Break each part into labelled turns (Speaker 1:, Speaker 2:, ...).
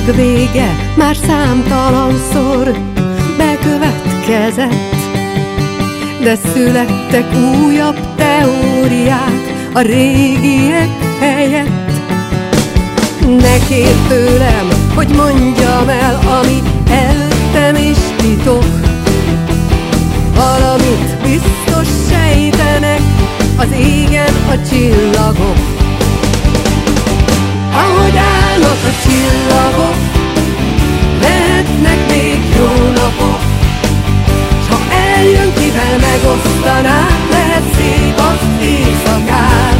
Speaker 1: világ vége már számtalanszor bekövetkezett, de születtek újabb teóriák a régiek helyett. Ne kérd tőlem, hogy mondjam el, ami eltem és titok. Valamit biztos sejtenek az égen a csillagok. Ahogy állnak a csillagok, lehetnek még jó napok. S ha eljön, kivel megosztaná, lehet szép az éjszakát.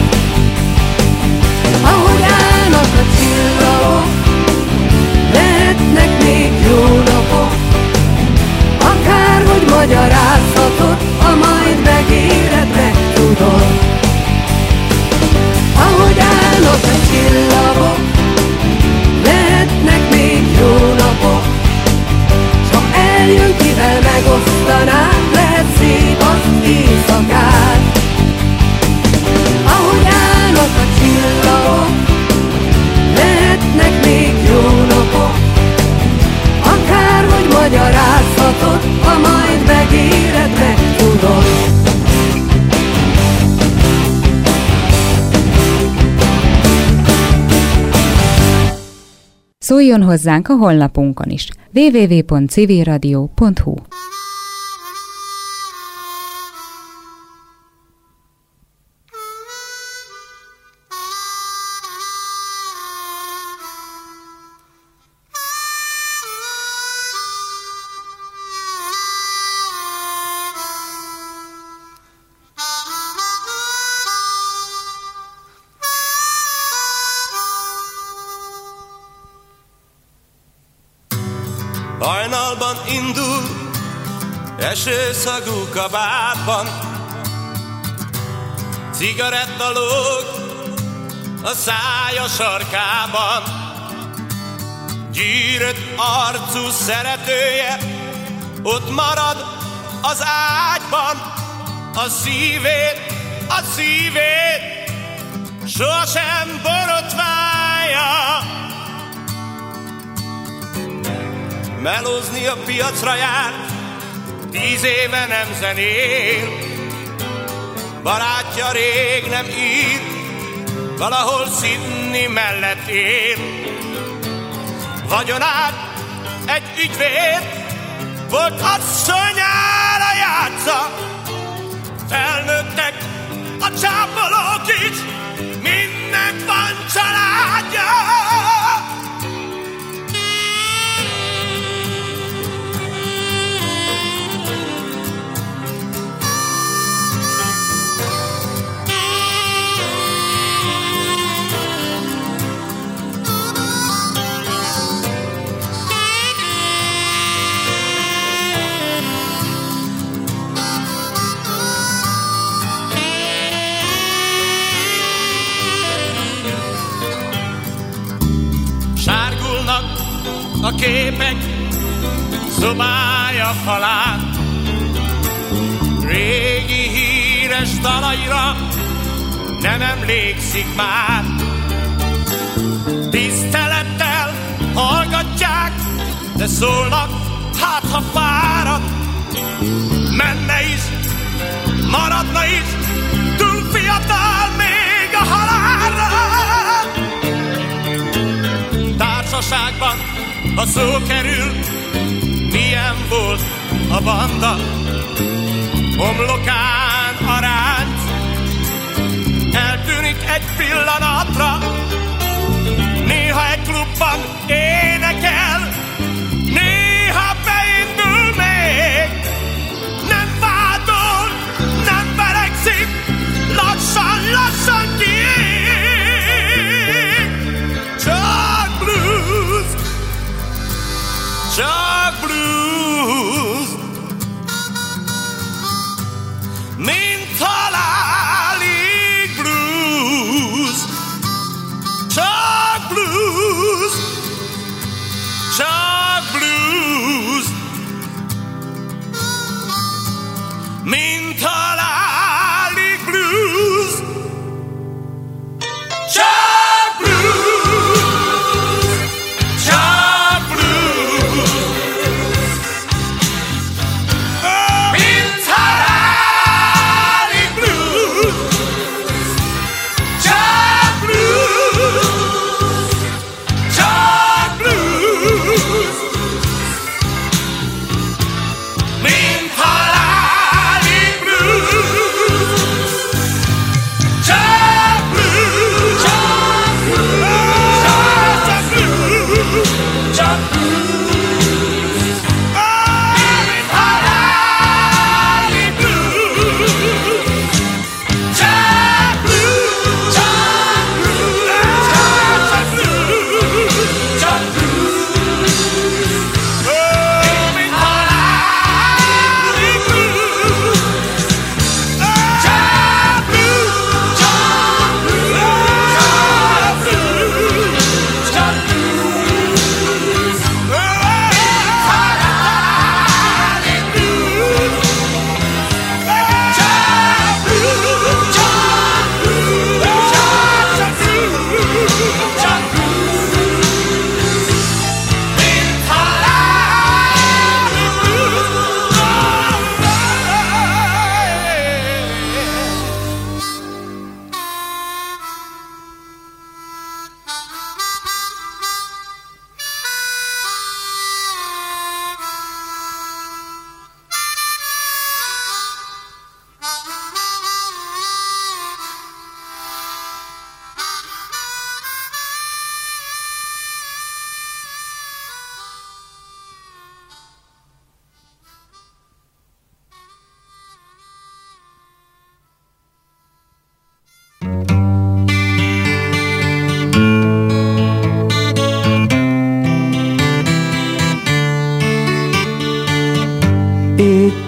Speaker 1: Ahogy állnak a csillagok, lehetnek még jó napok. Akárhogy magyarázhatod, ha majd megéred, megtudod. Ahogy állnak a csillagok, lehetnek még jó napok. S ha eljön, kivel megosztaná, lehet szép az éjszakát. Ahogy állnak a csillagok, lehetnek még jó napok. Akárhogy magyarázhatod, ha majd megéred, megtudod.
Speaker 2: Szóljon hozzánk a honlapunkon is. www.civilradio.hu.
Speaker 3: Hajnalban indul esőszagú kabátban, cigaretta lóg a szája sarkában. Gyűrött arcú szeretője ott marad az ágyban. A szívét sohasem borotválja. Melózni a piacra járt, 10 éve nem zenél. Barátja rég nem ír, valahol Sydney mellett él. Vagyonát egy ügyvéd volt, asszonyára játsza. Felnőttek a csápolók is, minden van családja. A képek szobája falán, régi híres dalaira nem emlékszik már. Tisztelettel hallgatják, de szólnak, hát ha fárad. Menne is, maradna is, túl fiatal még a halálra. Társaságban ha szó kerül, milyen volt a banda, homlokán a ránc eltűnik egy pillanatra. Néha egy klubban énekel, néha beindul még. Nem vádol, nem verekszik, lassan kiég. Csak blues, csak blues.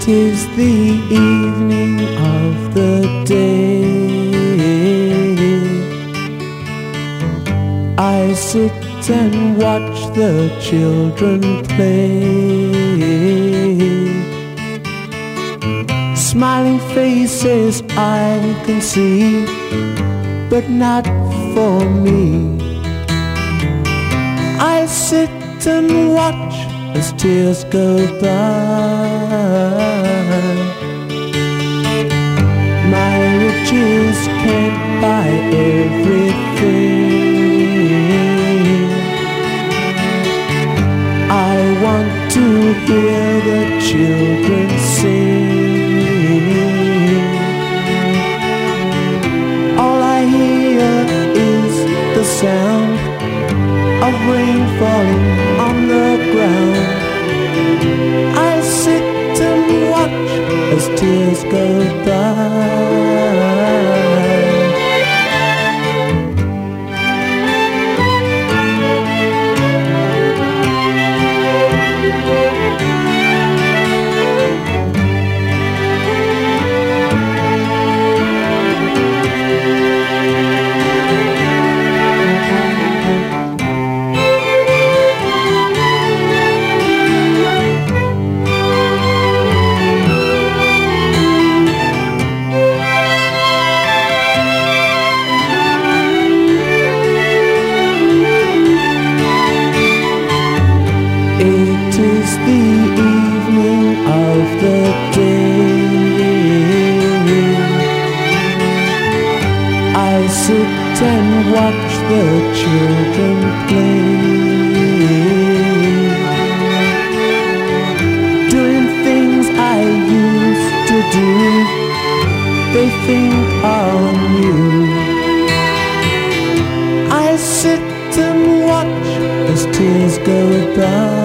Speaker 4: 'Tis the evening of the day. I sit and watch the children play. Smiling faces I can see, but not for me. I sit and watch as tears go by. My riches can't buy everything. I want to hear the children sing. All I hear is the sound of rain falling on the ground. I sit and watch as tears go by. And watch the children play, doing things I used to do. They think are new. I sit and watch as tears go by.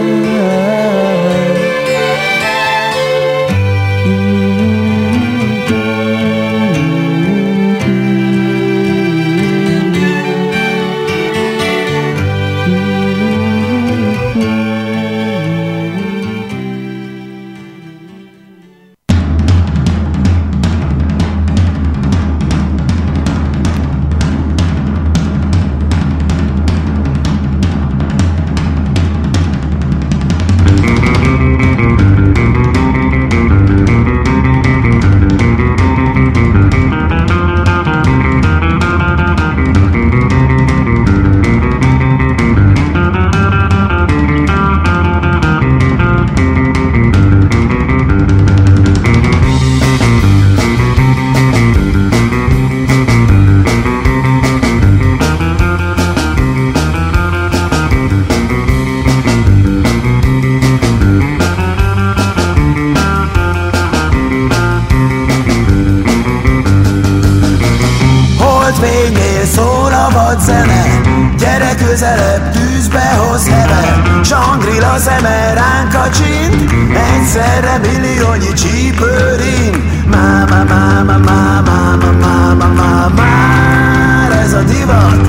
Speaker 5: Közelebb tűzbe hoz heve, Shangri-La szeme ránk kacsint, egyszerre milliónyi csípőrin. Máma, máma, máma, máma, máma, máma, már ez a divat.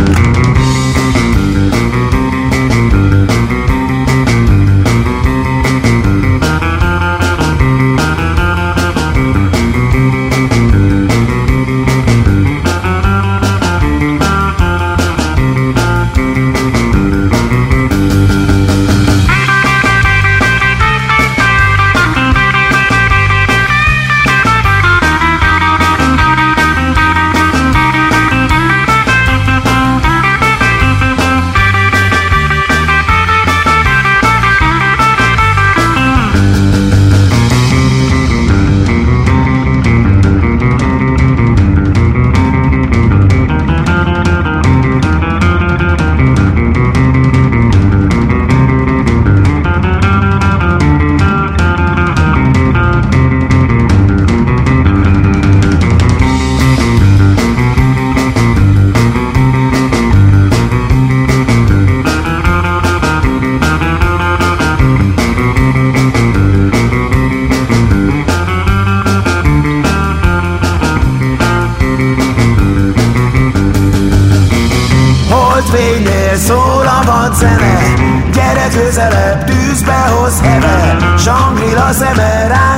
Speaker 4: fénynél szól a vadzene, gyere közelebb, tűzbe hoz heve, Shangri-La szeme rá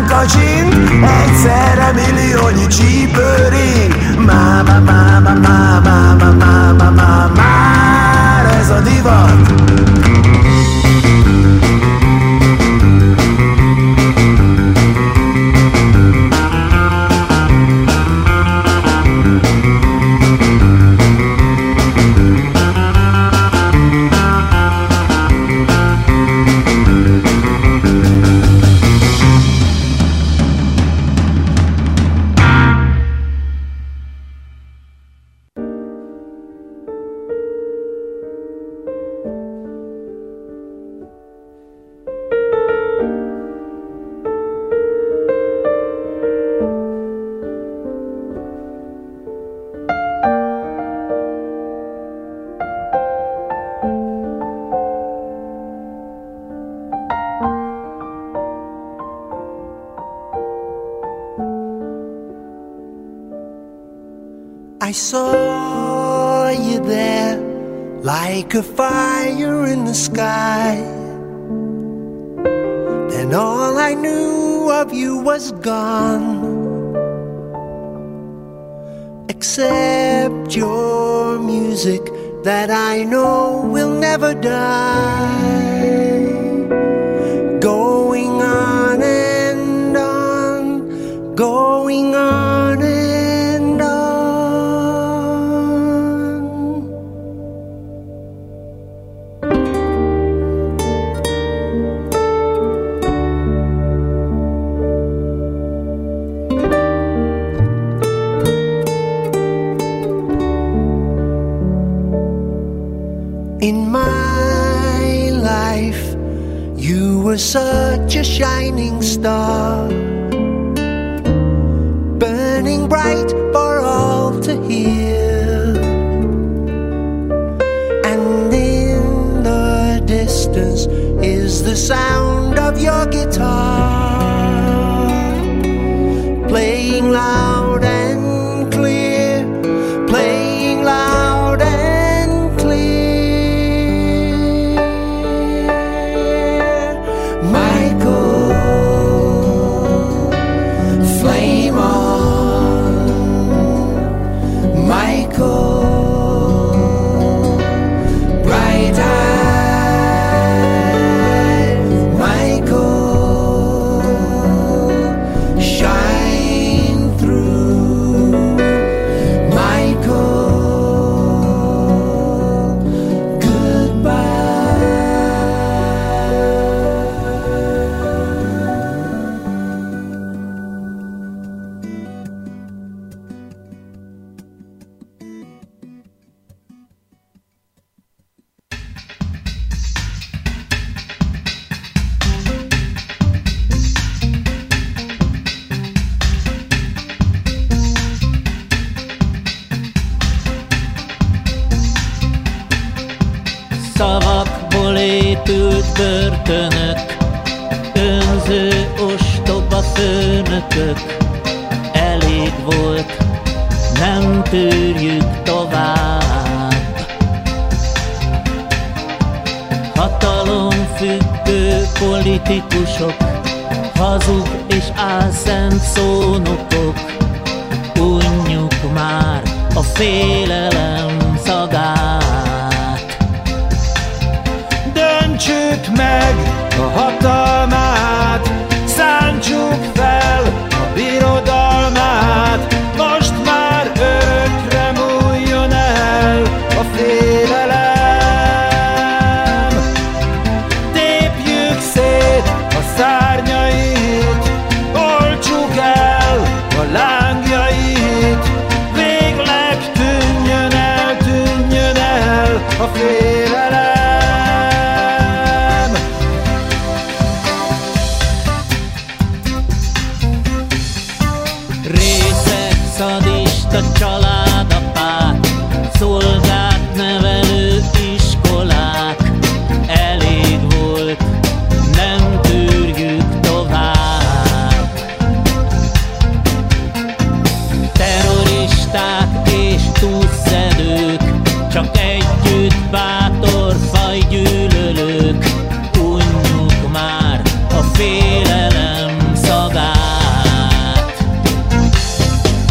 Speaker 5: milliónyi csípőring. Máma, máma, máma, máma, máma, máma, már ez a divat.
Speaker 6: I saw you there like a fire in the sky. Then all I knew of you was gone, except your music that I know will never die. Going on and on, going on and on. In my life, you were such a shining star, burning bright for all to hear. And in the distance is the sound of your guitar, playing loud and clear, playing loud and clear.
Speaker 7: Szavakból épült börtönök, önző ostoba főnökök. Elég volt, nem tűrjük tovább. Hatalomfüggő politikusok, hazug és álszent szónokok. Unjuk már a félelem szagát.
Speaker 8: Döntsük meg a hatalmát, szántsuk fel a birodalmát. Most már örökre múljon el a félelem. Tépjük szét a szárnyait, oltsuk el a lángjait. Végleg tűnjön el a félelem.
Speaker 7: Szadista családapák, szolgát nevelő iskolák. Elég volt, nem tűrjük tovább. Terroristák és túlszedők, csak együtt bátor fajgyűlölők. Unjuk már a félelem szagát.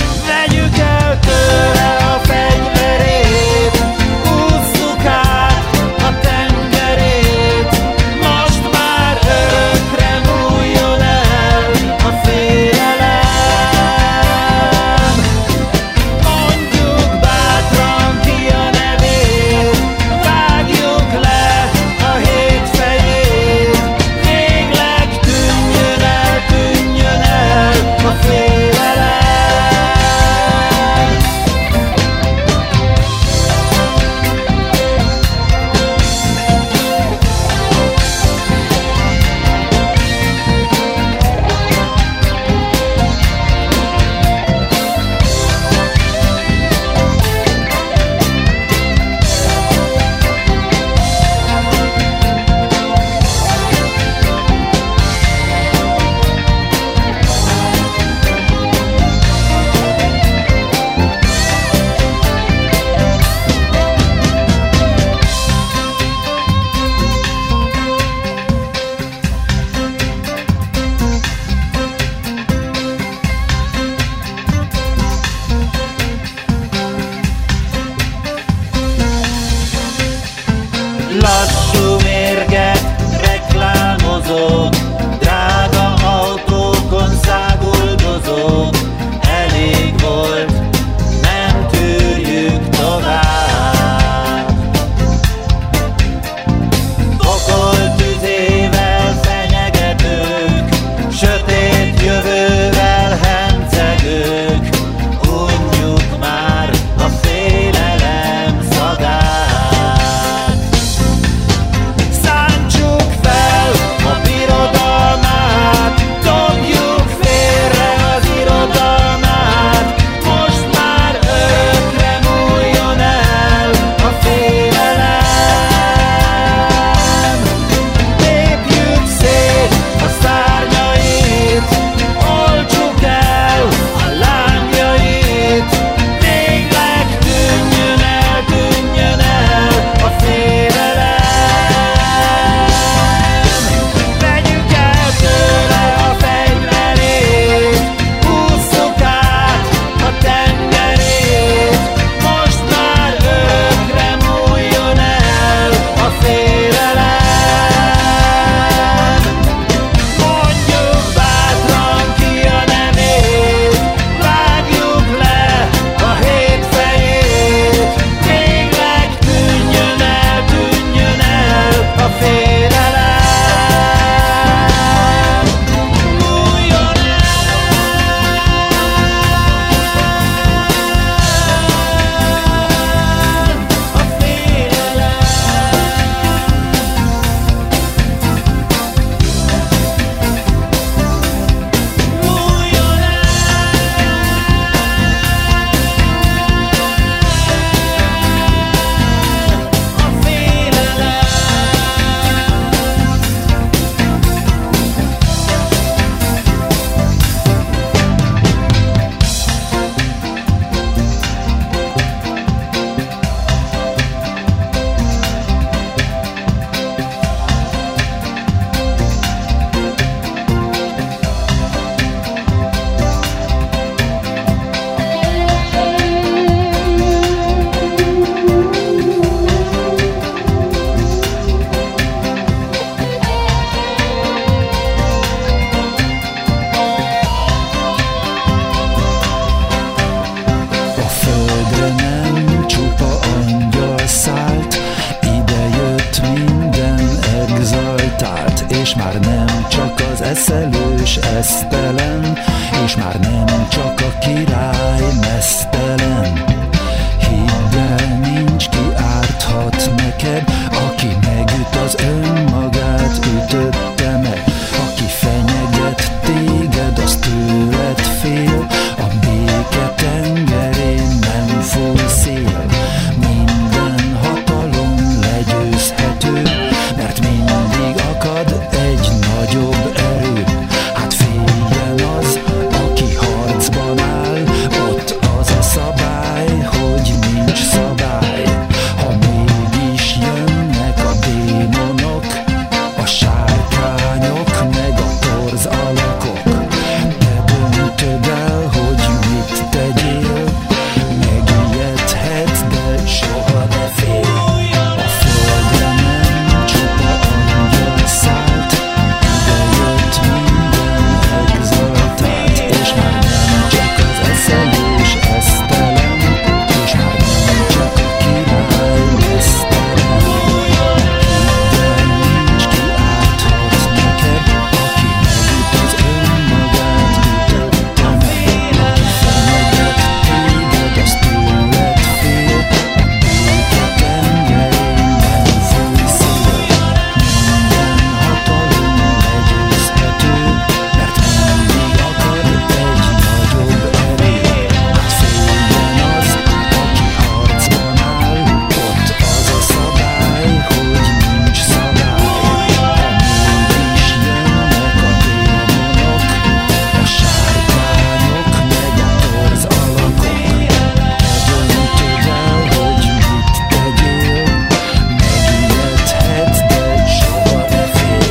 Speaker 4: esztelen, és már nem csak a király meztelen. Hidd el, nincs ki árthat neked, aki megüt az önmagát ütötte meg. Aki fenyeget téged, az tőled fél, a béke tengerén nem fúj szél. Minden hatalom legyőzhető, mert mindig akad egy nagyobb erő. Hát féljen az, aki harcban áll, ott az a szabály, hogy nincs szabály. Ha mégis jönnek a démonok, a sárkányok meg a torz alakok, te döntöd el, hogy mit tegyél. Megijedhetsz, de soha ne félj. A földre nem csupa angyal szállt, de jött minden exaltált, és már nem csak az eszelős esztelen, és már nem csak a király meztelen. Hidd el, nincs ki árthat neked, aki megüt az önmagát ütötte meg. Aki fenyeget téged, az tőled fél, a béke tengerén nem fúj szél. Minden hatalom legyőzhető, mert mindig akad egy nagyobb erő. Hát féljen az, aki harcban áll, ott az a szabály, hogy nincs szabály. Ha mégis jönnek a démonok, a sárkányok meg a torz alakok, te döntöd el, hogy mit tegyél. Megijedhetsz, de soha ne félj.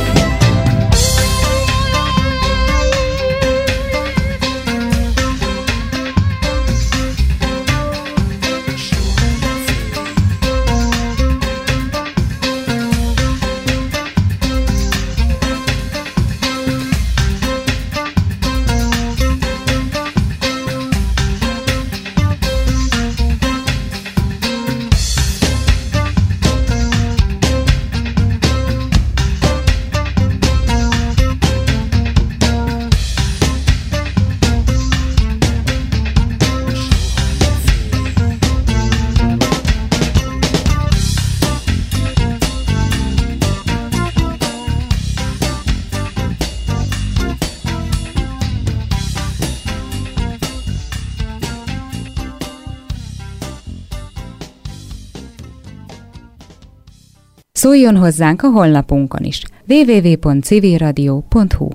Speaker 2: Szóljon hozzánk a honlapunkon is. www.civilradio.hu.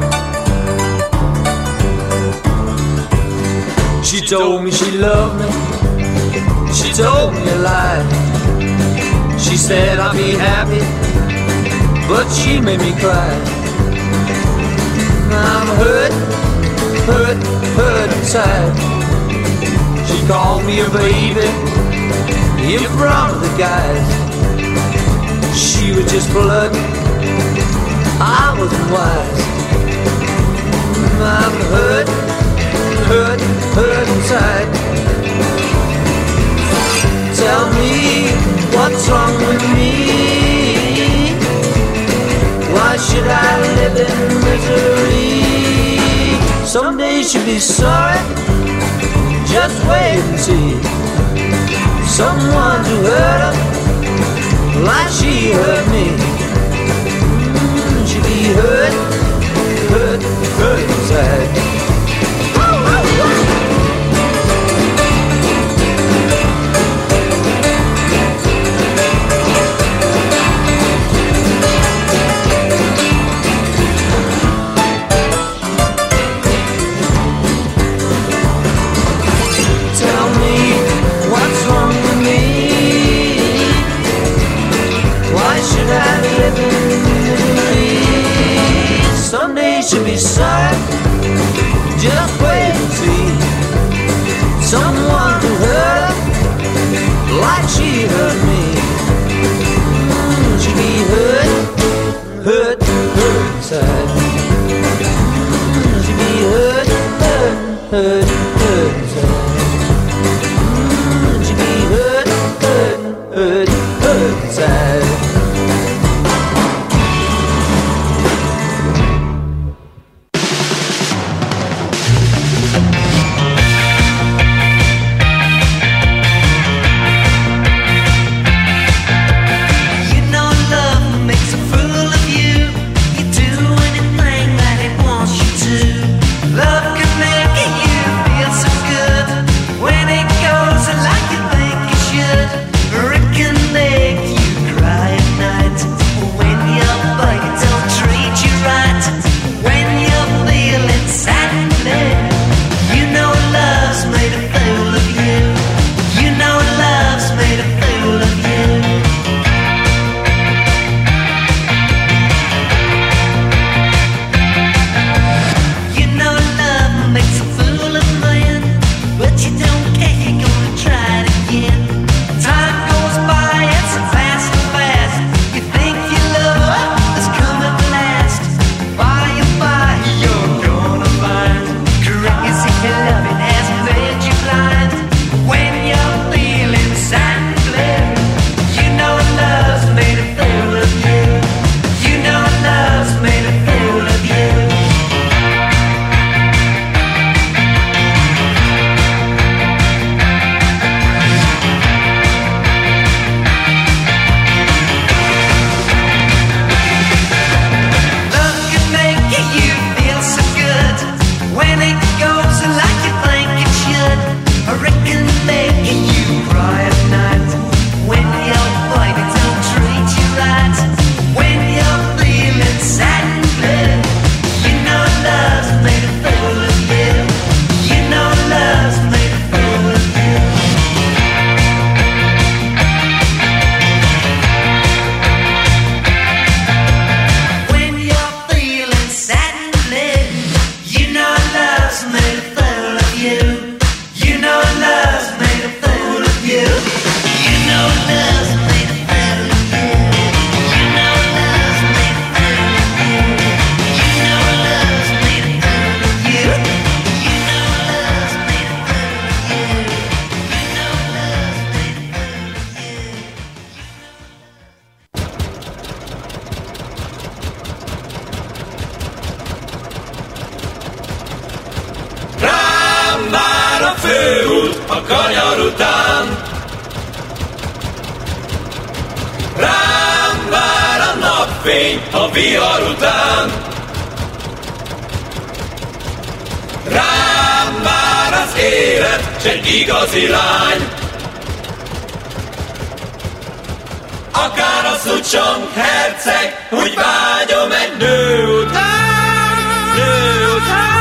Speaker 9: She told me she loved me, she told me a lie. She said I'd be happy, but she made me cry. I'm hurt, hurt, hurt inside. She called me a baby in front of the guys. She was just blood, I wasn't wise. I'm hurt, hurt, hurt inside. Tell me what's wrong with me. Why should I live in misery? Someday she'll be sorry, just wait and see. Someone to hurt her like she hurt me. She'll be hurt, hurt, hurt inside. Tell me what's wrong with me. Why should I live in misery? Someday she'll be sorry, just wait and see. Someone to hurt her like she hurt me. She'll be hurt, hurt, hurt inside. She'll be hurt, hurt, hurt, hurt inside. She'll be hurt, hurt, hurt, hurt inside.
Speaker 3: főút a kanyar után. Rám vár a napfény a vihar után. Rám vár az élet, s egy igazi lány. Akár a szucsong herceg, úgy vágyom egy nő után, nő után.